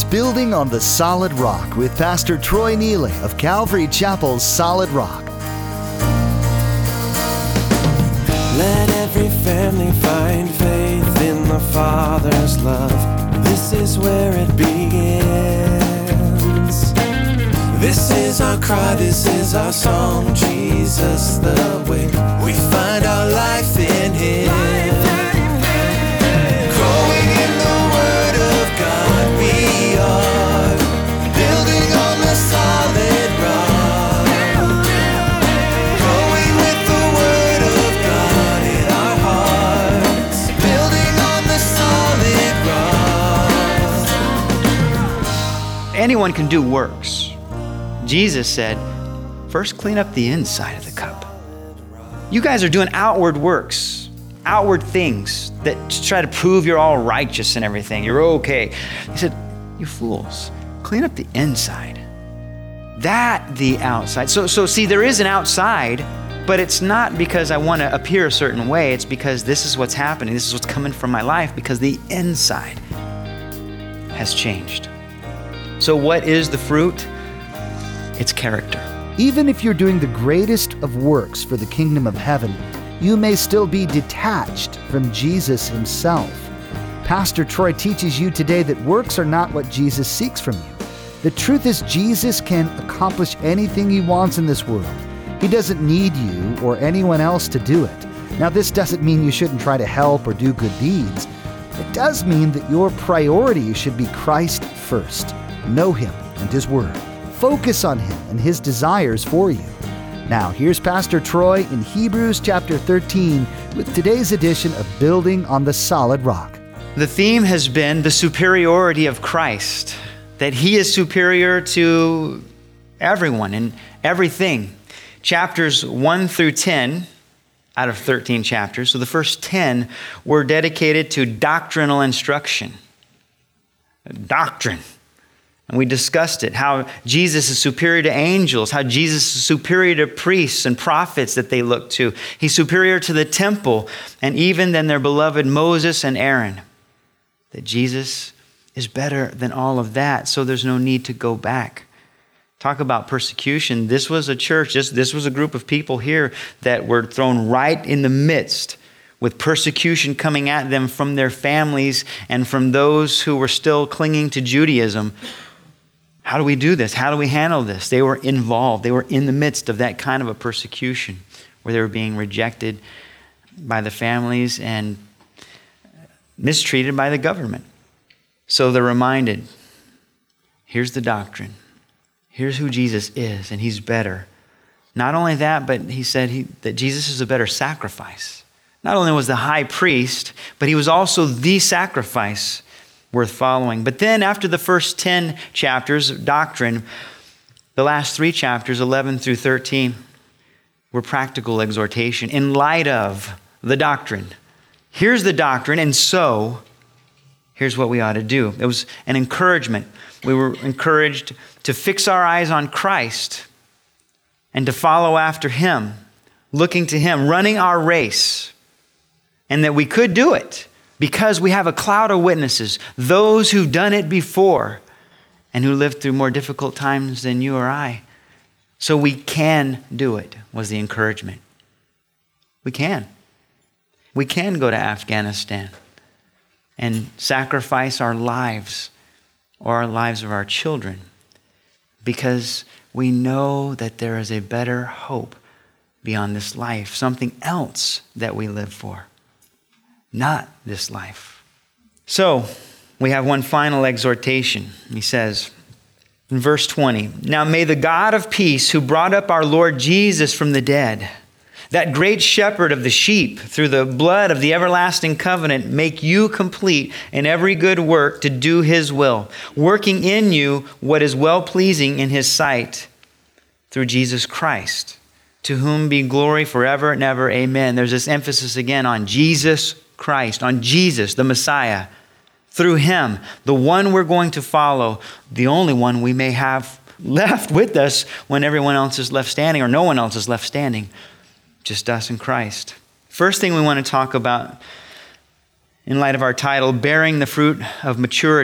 Building on the Solid Rock with Pastor Troy Neely of Calvary Chapel's Solid Rock. Let every family find faith in the Father's love. This is where it begins. This is our cry, this is our song. Jesus the way. We find our life in Him. Growing in the Word of God, we are building on the solid rock. Growing with the Word of God in our hearts, building on the solid rock. Anyone can do works. Jesus said, first clean up the inside of the cup. You guys are doing outward works, outward things that try to prove you're all righteous and everything. You're okay. He said, you fools, clean up the inside. That the outside. So see, there is an outside, but it's not because I want to appear a certain way. It's because this is what's happening. This is what's coming from my life because the inside has changed. So what is the fruit? It's character. Even if you're doing the greatest of works for the kingdom of heaven, you may still be detached from Jesus Himself. Pastor Troy teaches you today that works are not what Jesus seeks from you. The truth is, Jesus can accomplish anything He wants in this world. He doesn't need you or anyone else to do it. Now, this doesn't mean you shouldn't try to help or do good deeds. It does mean that your priority should be Christ first. Know Him and His Word. Focus on Him and His desires for you. Now, here's Pastor Troy in Hebrews chapter 13 with today's edition of Building on the Solid Rock. The theme has been the superiority of Christ, that He is superior to everyone and everything. Chapters 1 through 10 out of 13 chapters, so the first 10 were dedicated to doctrinal instruction. Doctrine. And we discussed it, how Jesus is superior to angels, how Jesus is superior to priests and prophets that they look to. He's superior to the temple, and even than their beloved Moses and Aaron. That Jesus is better than all of that, so there's no need to go back. Talk about persecution. This was a church, this was a group of people here that were thrown right in the midst with persecution coming at them from their families and from those who were still clinging to Judaism. How do we do this? How do we handle this? They were involved. They were in the midst of that kind of a persecution where they were being rejected by the families and mistreated by the government. So they're reminded, here's the doctrine. Here's who Jesus is, and He's better. Not only that, but he said that Jesus is a better sacrifice. Not only was the high priest, but He was also the sacrifice worth following. But then after the first 10 chapters of doctrine, the last 3 chapters, 11 through 13, were practical exhortation in light of the doctrine. Here's the doctrine, and so here's what we ought to do. It was an encouragement. We were encouraged to fix our eyes on Christ and to follow after Him, looking to Him, running our race, and that we could do it because we have a cloud of witnesses, those who've done it before and who lived through more difficult times than you or I. So we can do it, was the encouragement. We can. We can go to Afghanistan and sacrifice our lives or our lives of our children because we know that there is a better hope beyond this life, something else that we live for. Not this life. So, we have one final exhortation. He says in verse 20, "Now may the God of peace, who brought up our Lord Jesus from the dead, that great shepherd of the sheep, through the blood of the everlasting covenant, make you complete in every good work to do His will, working in you what is well-pleasing in His sight, through Jesus Christ, to whom be glory forever and ever. Amen." There's this emphasis again on Jesus Christ, on Jesus, the Messiah. Through Him, the one we're going to follow, the only one we may have left with us when everyone else is left standing or no one else is left standing. Just us and Christ. First thing we want to talk about in light of our title, bearing the fruit of maturity,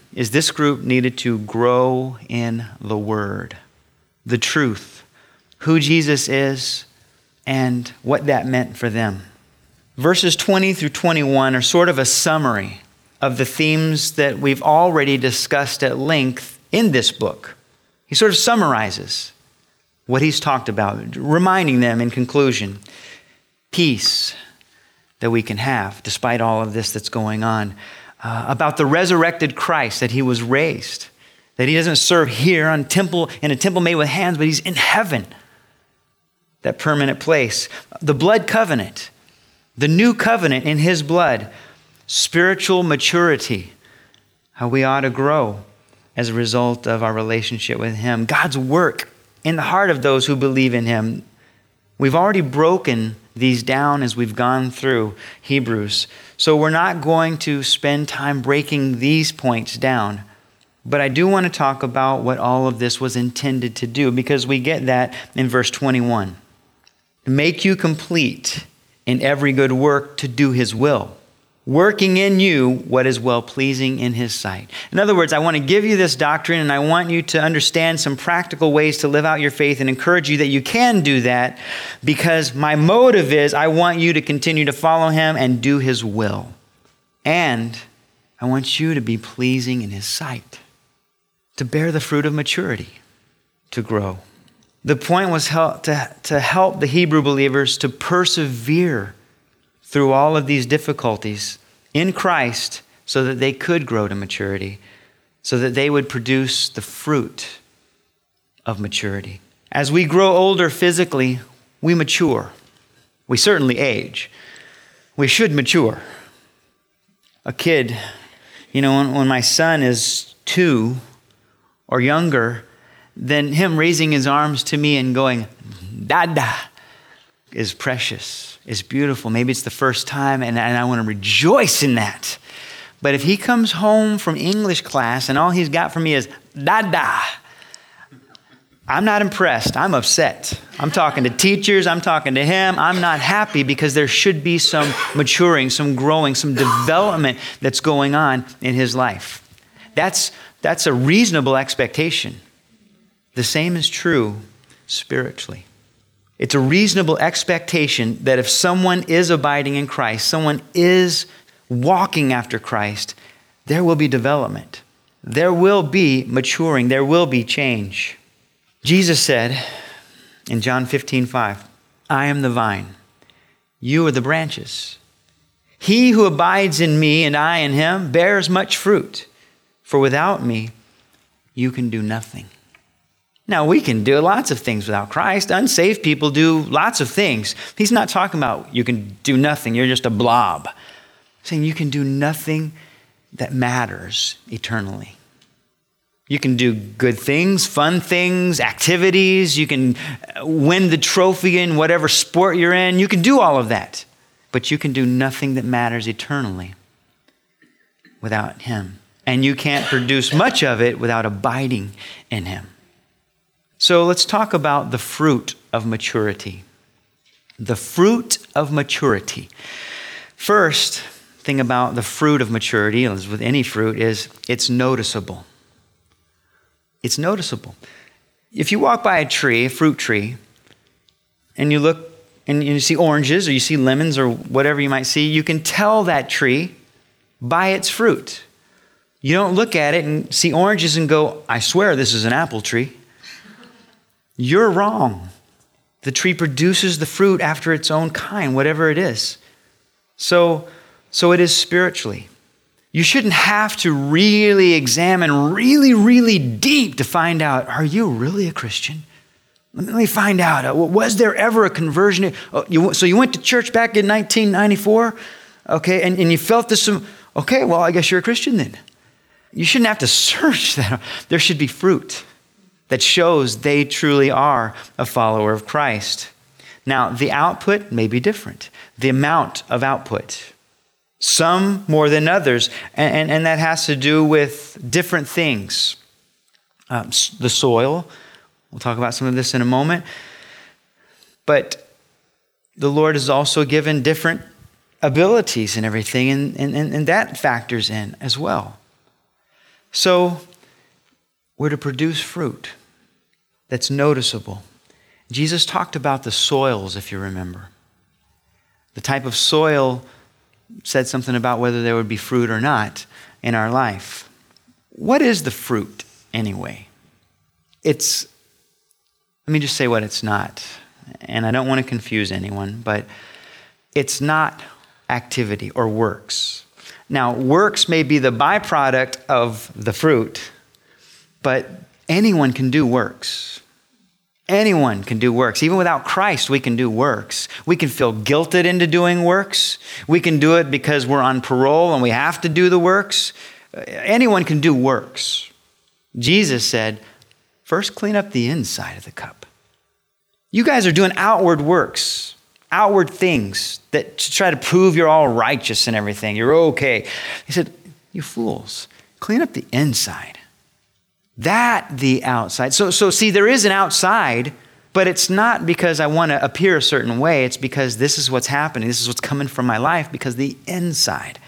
is this group needed to grow in the Word, the truth, who Jesus is, and what that meant for them. Verses 20 through 21 are sort of a summary of the themes that we've already discussed at length in this book. He sort of summarizes what he's talked about, reminding them in conclusion, peace that we can have despite all of this that's going on, about the resurrected Christ, that he was raised, that he doesn't serve here in a temple made with hands, but he's in heaven, that permanent place. The blood covenant, the new covenant in his blood, spiritual maturity, how we ought to grow as a result of our relationship with him. God's work in the heart of those who believe in him. We've already broken these down as we've gone through Hebrews. So we're not going to spend time breaking these points down. But I do want to talk about what all of this was intended to do, because we get that in verse 21. To make you complete in every good work to do his will, working in you what is well-pleasing in his sight. In other words, I want to give you this doctrine, and I want you to understand some practical ways to live out your faith and encourage you that you can do that, because my motive is I want you to continue to follow him and do his will. And I want you to be pleasing in his sight, to bear the fruit of maturity, to grow. The point was to help the Hebrew believers to persevere through all of these difficulties in Christ so that they could grow to maturity, so that they would produce the fruit of maturity. As we grow older physically, we mature. We certainly age. We should mature. A kid, when my son is 2 or younger, then him raising his arms to me and going, Dada, is precious, is beautiful. Maybe it's the first time, and I want to rejoice in that. But if he comes home from English class and all he's got for me is Dada, I'm not impressed. I'm upset. I'm talking to teachers. I'm talking to him. I'm not happy, because there should be some maturing, some growing, some development that's going on in his life. That's a reasonable expectation. The same is true spiritually. It's a reasonable expectation that if someone is abiding in Christ, someone is walking after Christ, there will be development. There will be maturing. There will be change. Jesus said in John 15:5, I am the vine, you are the branches. He who abides in me and I in him bears much fruit, for without me you can do nothing. Now, we can do lots of things without Christ. Unsaved people do lots of things. He's not talking about you can do nothing, you're just a blob. He's saying you can do nothing that matters eternally. You can do good things, fun things, activities. You can win the trophy in whatever sport you're in. You can do all of that. But you can do nothing that matters eternally without him. And you can't produce much of it without abiding in him. So let's talk about the fruit of maturity. The fruit of maturity. First thing about the fruit of maturity, as with any fruit, is it's noticeable. It's noticeable. If you walk by a tree, a fruit tree, and you look and you see oranges or you see lemons or whatever you might see, you can tell that tree by its fruit. You don't look at it and see oranges and go, I swear this is an apple tree. You're wrong. The tree produces the fruit after its own kind, whatever it is. So it is spiritually. You shouldn't have to really examine really deep to find out, are you really a Christian? Let me find out. Was there ever a conversion? So you went to church back in 1994? Okay, and you felt this. Okay, well, I guess you're a Christian then. You shouldn't have to search that. There should be fruit that shows they truly are a follower of Christ. Now, the output may be different. The amount of output. Some more than others. And that has to do with different things. The soil. We'll talk about some of this in a moment. But the Lord has also given different abilities and everything. And that factors in as well. So we're to produce fruit that's noticeable. Jesus talked about the soils, if you remember. The type of soil said something about whether there would be fruit or not in our life. What is the fruit anyway? Let me just say what it's not. And I don't want to confuse anyone, but it's not activity or works. Now, works may be the byproduct of the fruit, but anyone can do works. Anyone can do works. Even without Christ, we can do works. We can feel guilted into doing works. We can do it because we're on parole and we have to do the works. Anyone can do works. Jesus said, first clean up the inside of the cup. You guys are doing outward works, outward things that to try to prove you're all righteous and everything. You're okay. He said, you fools, clean up the inside. That the outside. So see, there is an outside, but it's not because I want to appear a certain way. It's because this is what's happening. This is what's coming from my life because the inside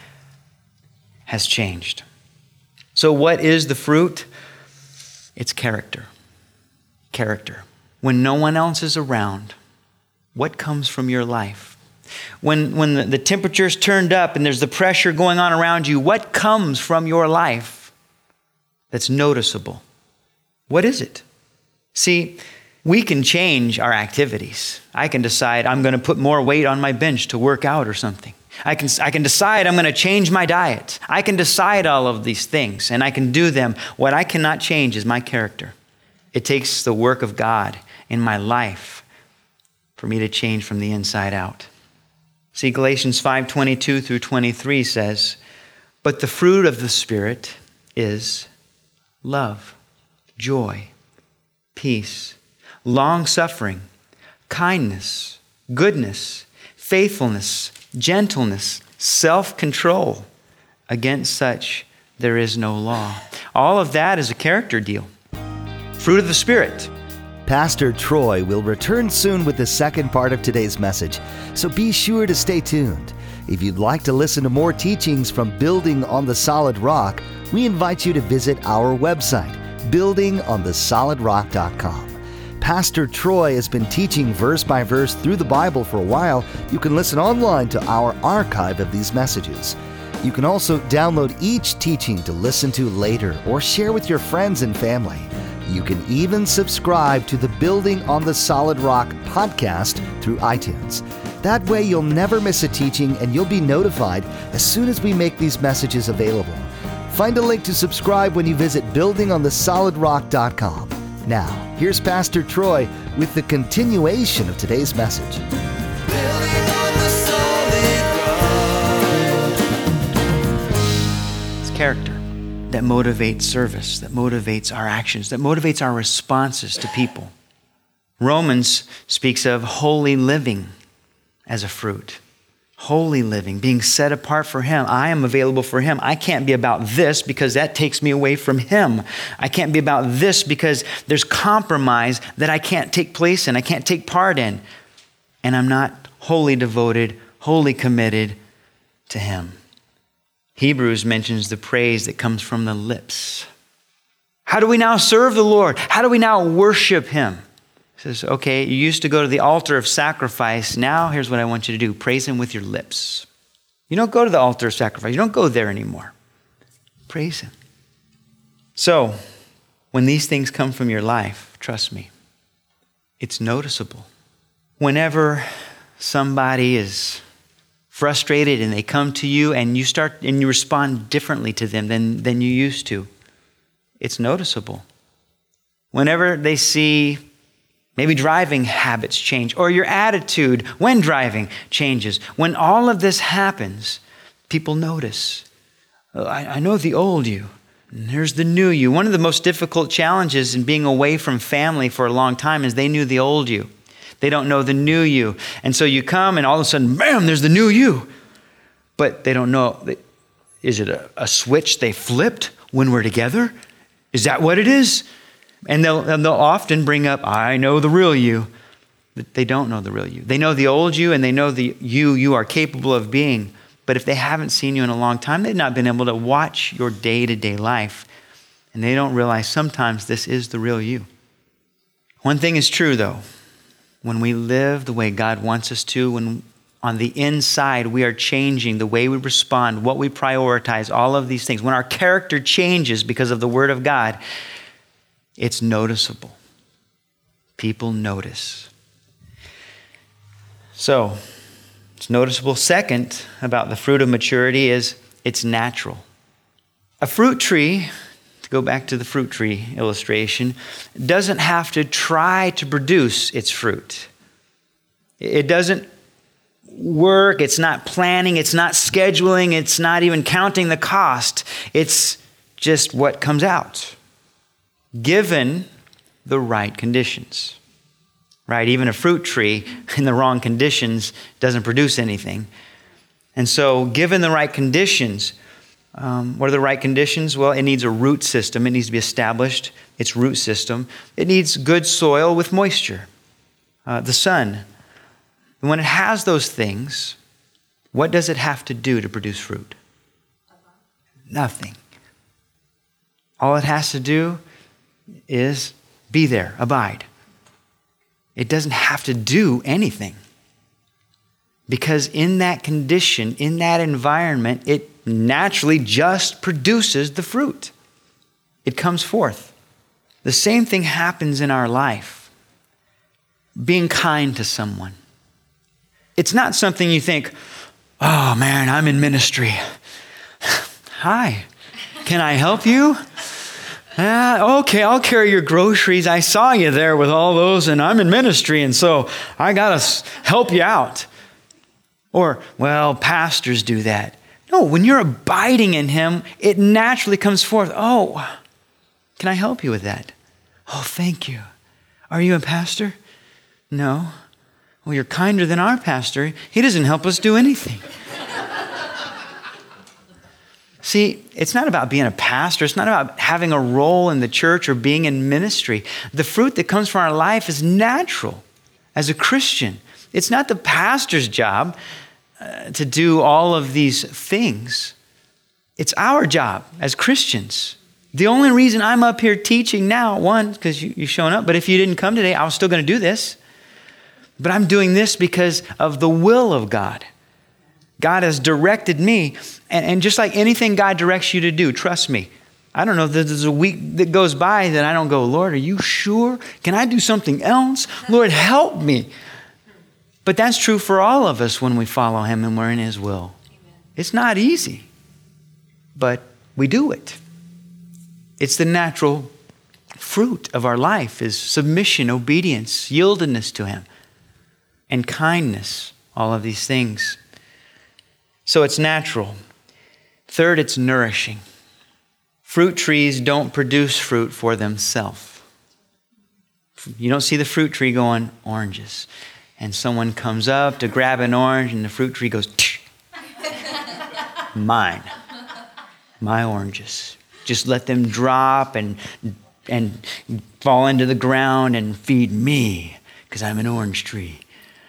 has changed. So what is the fruit? It's character. Character. When no one else is around, what comes from your life? When the temperature's turned up and there's the pressure going on around you, what comes from your life that's noticeable? What is it? See, we can change our activities. I can decide I'm going to put more weight on my bench to work out or something. I can decide I'm going to change my diet. I can decide all of these things and I can do them. What I cannot change is my character. It takes the work of God in my life for me to change from the inside out. See, Galatians 5:22 through 23 says, but the fruit of the Spirit is love, joy, peace, long-suffering, kindness, goodness, faithfulness, gentleness, self-control. Against such there is no law. All of that is a character deal. Fruit of the Spirit. Pastor Troy will return soon with the second part of today's message, so be sure to stay tuned. If you'd like to listen to more teachings from Building on the Solid Rock, we invite you to visit our website, buildingonthesolidrock.com. Pastor Troy has been teaching verse by verse through the Bible for a while. You can listen online to our archive of these messages. You can also download each teaching to listen to later or share with your friends and family. You can even subscribe to the Building on the Solid Rock podcast through iTunes. That way you'll never miss a teaching and you'll be notified as soon as we make these messages available. Find a link to subscribe when you visit buildingonthesolidrock.com. Now, here's Pastor Troy with the continuation of today's message. Building on the solid rock. It's character that motivates service, that motivates our actions, that motivates our responses to people. Romans speaks of holy living as a fruit. Holy living, being set apart for Him. I am available for Him. I can't be about this because that takes me away from Him. I can't be about this because there's compromise that I can't take place in, I can't take part in. And I'm not wholly devoted, wholly committed to Him. Hebrews mentions the praise that comes from the lips. How do we now serve the Lord? How do we now worship Him? He says, okay, you used to go to the altar of sacrifice. Now here's what I want you to do. Praise Him with your lips. You don't go to the altar of sacrifice. You don't go there anymore. Praise Him. So, when these things come from your life, trust me, it's noticeable. Whenever somebody is frustrated and they come to you and you respond differently to them than you used to, it's noticeable. Whenever they see maybe driving habits change, or your attitude when driving changes. When all of this happens, people notice. Oh, I know the old you, and here's the new you. One of the most difficult challenges in being away from family for a long time is they knew the old you. They don't know the new you. And so you come and all of a sudden, bam, there's the new you. But they don't know, is it a switch they flipped when we're together? Is that what it is? And they'll often bring up, I know the real you. But they don't know the real you. They know the old you and they know the you are capable of being. But if they haven't seen you in a long time, they've not been able to watch your day-to-day life. And they don't realize sometimes this is the real you. One thing is true, though. When we live the way God wants us to, when on the inside we are changing the way we respond, what we prioritize, all of these things, when our character changes because of the Word of God, it's noticeable. People notice. So, it's noticeable. Second, about the fruit of maturity is it's natural. A fruit tree, to go back to the fruit tree illustration, doesn't have to try to produce its fruit. It doesn't work. It's not planning. It's not scheduling. It's not even counting the cost. It's just what comes out, given the right conditions. Right? Even a fruit tree in the wrong conditions doesn't produce anything. And so given the right conditions, what are the right conditions? Well, it needs a root system. It needs to be established, its root system. It needs good soil with moisture, the sun. And when it has those things, what does it have to do to produce fruit? Nothing. All it has to do is be there, abide. It doesn't have to do anything. Because in that condition, in that environment, it naturally just produces the fruit. It comes forth. The same thing happens in our life. Being kind to someone. It's not something you think, oh man, I'm in ministry. Hi, can I help you? Okay, I'll carry your groceries. I saw you there with all those, and I'm in ministry, and so I got to help you out. Or, well, pastors do that. No, when you're abiding in Him, it naturally comes forth. Oh, can I help you with that? Oh, thank you. Are you a pastor? No. Well, you're kinder than our pastor. He doesn't help us do anything. See, it's not about being a pastor. It's not about having a role in the church or being in ministry. The fruit that comes from our life is natural as a Christian. It's not the pastor's job to do all of these things. It's our job as Christians. The only reason I'm up here teaching now, one, because you're showing up, but if you didn't come today, I was still going to do this. But I'm doing this because of the will of God. God has directed me, and just like anything God directs you to do, trust me, I don't know if there's a week that goes by that I don't go, Lord, are you sure? Can I do something else? Lord, help me. But that's true for all of us when we follow Him and we're in His will. It's not easy, but we do it. It's the natural fruit of our life is submission, obedience, yieldedness to Him, and kindness, all of these things. So it's natural. Third, it's nourishing. Fruit trees don't produce fruit for themselves. You don't see the fruit tree going, oranges. And someone comes up to grab an orange and the fruit tree goes, mine. My oranges. Just let them drop and fall into the ground and feed me because I'm an orange tree.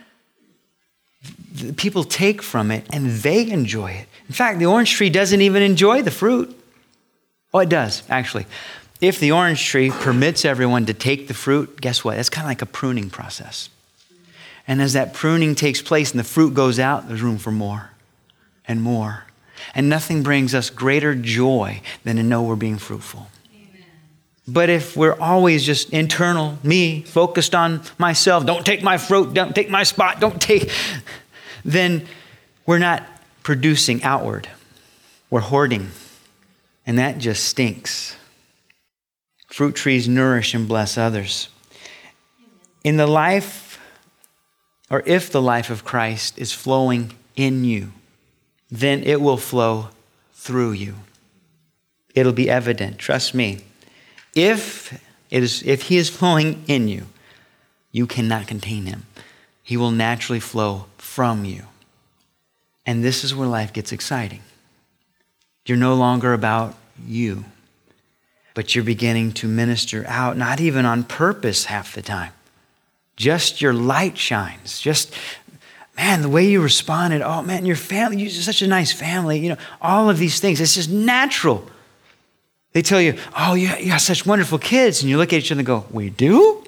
People take from it and they enjoy it. In fact, the orange tree doesn't even enjoy the fruit. Oh, it does, actually. If the orange tree permits everyone to take the fruit, guess what? It's kind of like a pruning process. And as that pruning takes place and the fruit goes out, there's room for more and more. And nothing brings us greater joy than to know we're being fruitful. Amen. But if we're always just internal, me, focused on myself, don't take my fruit, don't take my spot, don't take, then we're not producing outward. We're hoarding. And that just stinks. Fruit trees nourish and bless others. In the life, or if the life of Christ is flowing in you, then it will flow through you. It'll be evident, trust me. If He is flowing in you, you cannot contain Him. He will naturally flow from you. And this is where life gets exciting. You're no longer about you, but you're beginning to minister out, not even on purpose half the time. Just your light shines. Just, man, the way you responded, oh man, your family, you're such a nice family, all of these things. It's just natural. They tell you, oh, you have such wonderful kids. And you look at each other and go, we do?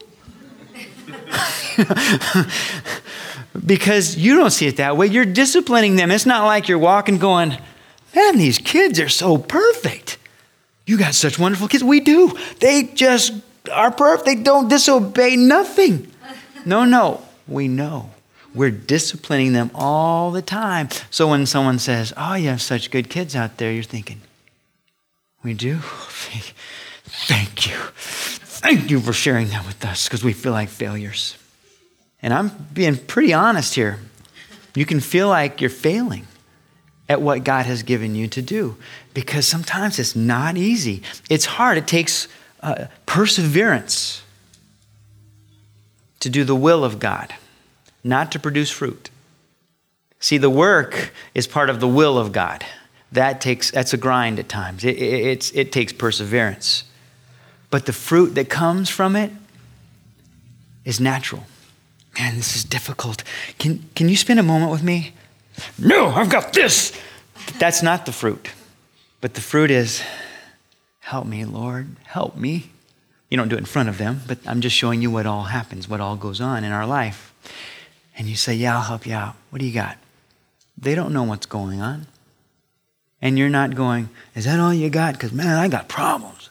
Because you don't see it that way. You're disciplining them. It's not like you're walking going, man, these kids are so perfect. You got such wonderful kids. We do. They just are perfect. They don't disobey nothing. No, we know. We're disciplining them all the time. So when someone says, oh, you have such good kids out there, you're thinking, we do? Thank you. Thank you for sharing that with us, because we feel like failures. And I'm being pretty honest here. You can feel like you're failing at what God has given you to do, because sometimes it's not easy. It's hard. It takes perseverance to do the will of God, not to produce fruit. See, the work is part of the will of God. That's a grind at times. It takes perseverance. But the fruit that comes from it is natural. Man, this is difficult. Can you spend a moment with me? No, I've got this. That's not the fruit. But the fruit is, help me, Lord, help me. You don't do it in front of them, but I'm just showing you what all happens, what all goes on in our life. And you say, yeah, I'll help you out. What do you got? They don't know what's going on. And you're not going, is that all you got? Because, man, I got problems.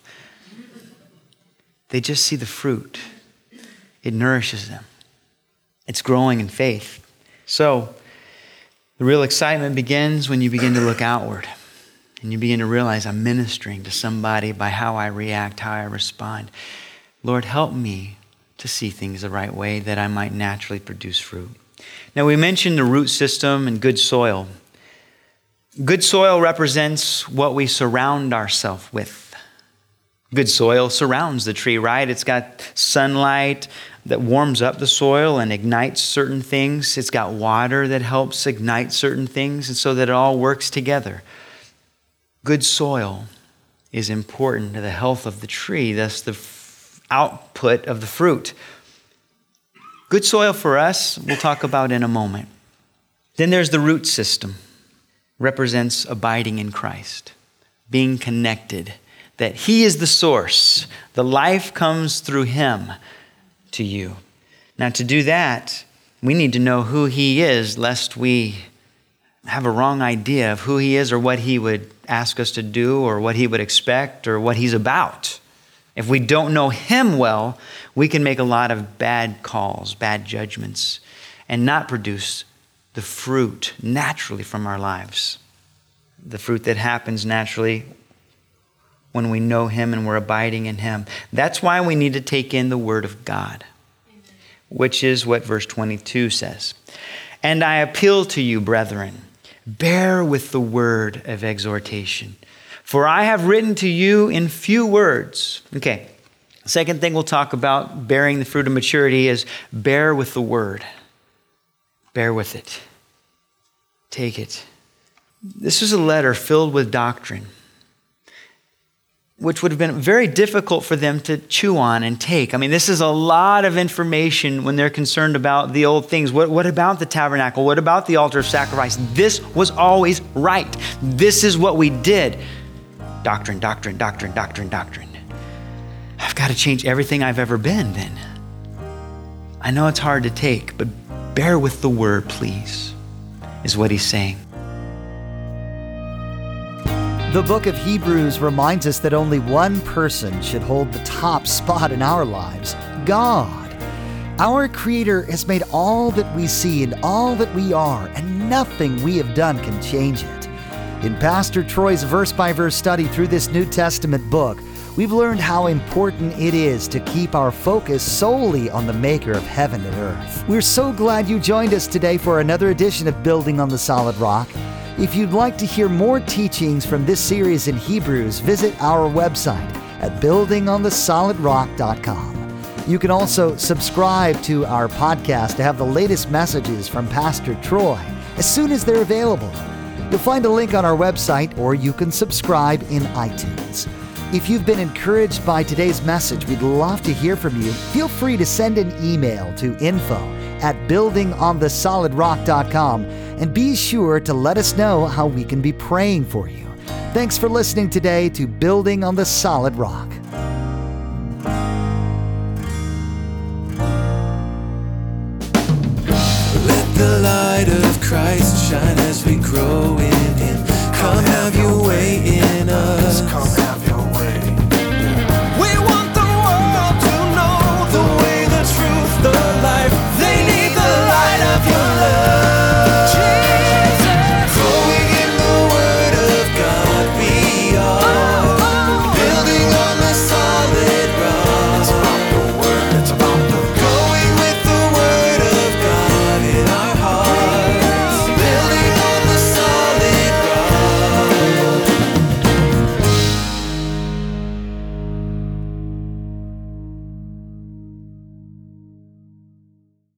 They just see the fruit. It nourishes them. It's growing in faith. So the real excitement begins when you begin to look outward and you begin to realize I'm ministering to somebody by how I react, how I respond. Lord, help me to see things the right way that I might naturally produce fruit. Now, we mentioned the root system and good soil. Good soil represents what we surround ourselves with. Good soil surrounds the tree, right? It's got sunlight that warms up the soil and ignites certain things. It's got water that helps ignite certain things, and so that it all works together. Good soil is important to the health of the tree. That's the output of the fruit. Good soil for us, we'll talk about in a moment. Then there's the root system. Represents abiding in Christ, being connected, that He is the source. The life comes through Him to you. Now, to do that, we need to know who He is, lest we have a wrong idea of who He is or what He would ask us to do or what He would expect or what He's about. If we don't know Him well, we can make a lot of bad calls, bad judgments, and not produce the fruit naturally from our lives. The fruit that happens naturally when we know Him and we're abiding in Him. That's why we need to take in the Word of God, which is what verse 22 says. And I appeal to you, brethren, bear with the word of exhortation, for I have written to you in few words. Okay, second thing we'll talk about bearing the fruit of maturity is bear with the word. Bear with it. Take it. This is a letter filled with doctrine, which would have been very difficult for them to chew on and take. I mean, this is a lot of information when they're concerned about the old things. What about the tabernacle? What about the altar of sacrifice? This was always right. This is what we did. Doctrine, doctrine, doctrine, doctrine, doctrine. I've got to change everything I've ever been then. I know it's hard to take, but bear with the word, please, is what he's saying. The book of Hebrews reminds us that only one person should hold the top spot in our lives, God. Our Creator has made all that we see and all that we are, and nothing we have done can change it. In Pastor Troy's verse-by-verse study through this New Testament book, we've learned how important it is to keep our focus solely on the Maker of heaven and earth. We're so glad you joined us today for another edition of Building on the Solid Rock. If you'd like to hear more teachings from this series in Hebrews, visit our website at buildingonthesolidrock.com. You can also subscribe to our podcast to have the latest messages from Pastor Troy as soon as they're available. You'll find a link on our website, or you can subscribe in iTunes. If you've been encouraged by today's message, we'd love to hear from you. Feel free to send an email to info@buildingonthesolidrock.com and be sure to let us know how we can be praying for you. Thanks for listening today to Building on the Solid Rock. Let the light of Christ shine as we grow in Him. Come have your way in us.